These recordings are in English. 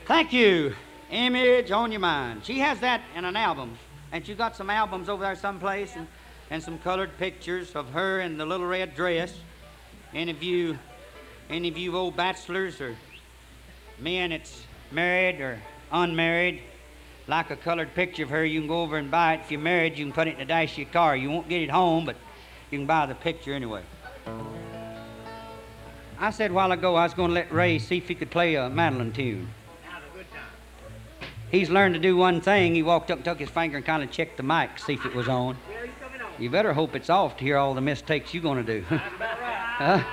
Thank you. Image on your mind. She has that in an album. And she got some albums over there someplace and some colored pictures of her in the little red dress. Any of you old bachelors or men that's married or unmarried, like a colored picture of her, you can go over and buy it. If you're married, you can put it in the dash of your car. You won't get it home, but you can buy the picture anyway. I said a while ago I was going to let Ray see if he could play a mandolin tune. He's learned to do one thing. He walked up and took his finger and kind of checked the mic, see if it was on. You better hope it's off to hear all the mistakes you're going to do. Huh?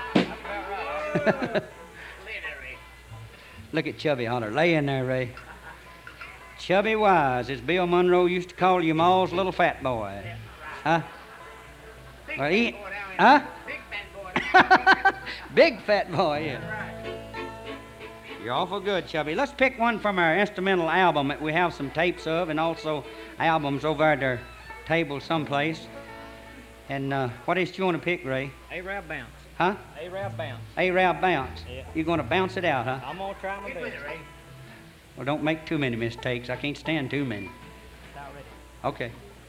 Look at Chubby Hunter. Lay in there, Ray. Chubby Wise, as Bill Monroe used to call you, Ma's little fat boy. Huh? Well, huh? Big fat boy, yeah. You're awful good, Chubby. Let's pick one from our instrumental album that we have some tapes of, and also albums over at our table someplace. And what else do you want to pick, Ray? Arab Bounce. Huh? Arab Bounce. Arab Bounce. Yeah. You're going to bounce it out, huh? I'm going to try my best. Well, don't make too many mistakes. I can't stand too many. About ready. Okay.